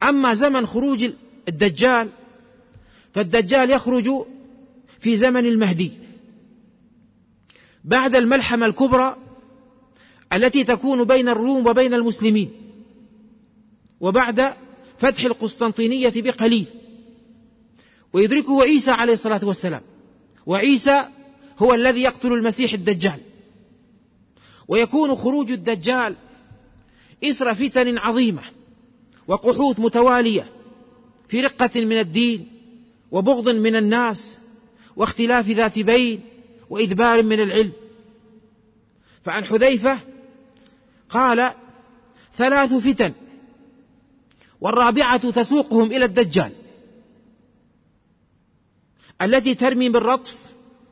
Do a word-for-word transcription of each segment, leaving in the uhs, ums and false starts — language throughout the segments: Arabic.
وأما زمن خروج الدجال فالدجال يخرج في زمن المهدي بعد الملحمة الكبرى التي تكون بين الروم وبين المسلمين، وبعد فتح القسطنطينية بقليل، ويدركه عيسى عليه الصلاة والسلام، وعيسى هو الذي يقتل المسيح الدجال. ويكون خروج الدجال إثر فتن عظيمة وقحوث متوالية في رقة من الدين وبغض من الناس واختلاف ذات بين وإدبار من العلم. فعن حذيفة قال: ثلاث فتن والرابعة تسوقهم إلى الدجال، التي ترمي بالرطف،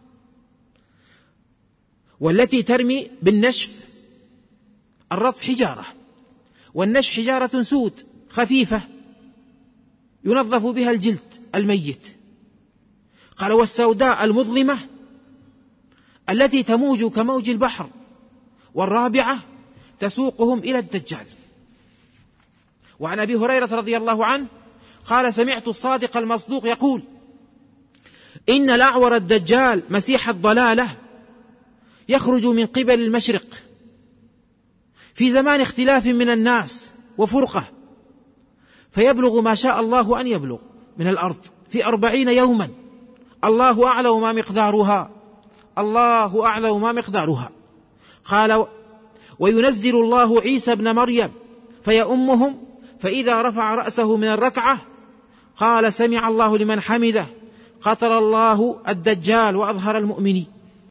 والتي ترمي بالنشف. الرطف حجارة، والنشف حجارة سود خفيفة ينظف بها الجلد الميت. قال: والسوداء المظلمة التي تموج كموج البحر، والرابعة تسوقهم إلى الدجال. وعن أبي هريرة رضي الله عنه قال: سمعت الصادق المصدوق يقول: إن الأعور الدجال مسيح الضلالة يخرج من قبل المشرق في زمان اختلاف من الناس وفرقة، فيبلغ ما شاء الله أن يبلغ من الأرض في أربعين يوما، الله أعلم ما مقدارها، الله أعلم ما مقدارها. قال: وينزل الله عيسى ابن مريم فيؤمهم، فإذا رفع رأسه من الركعة قال: سمع الله لمن حمده، قتل الله الدجال وأظهر المؤمنين.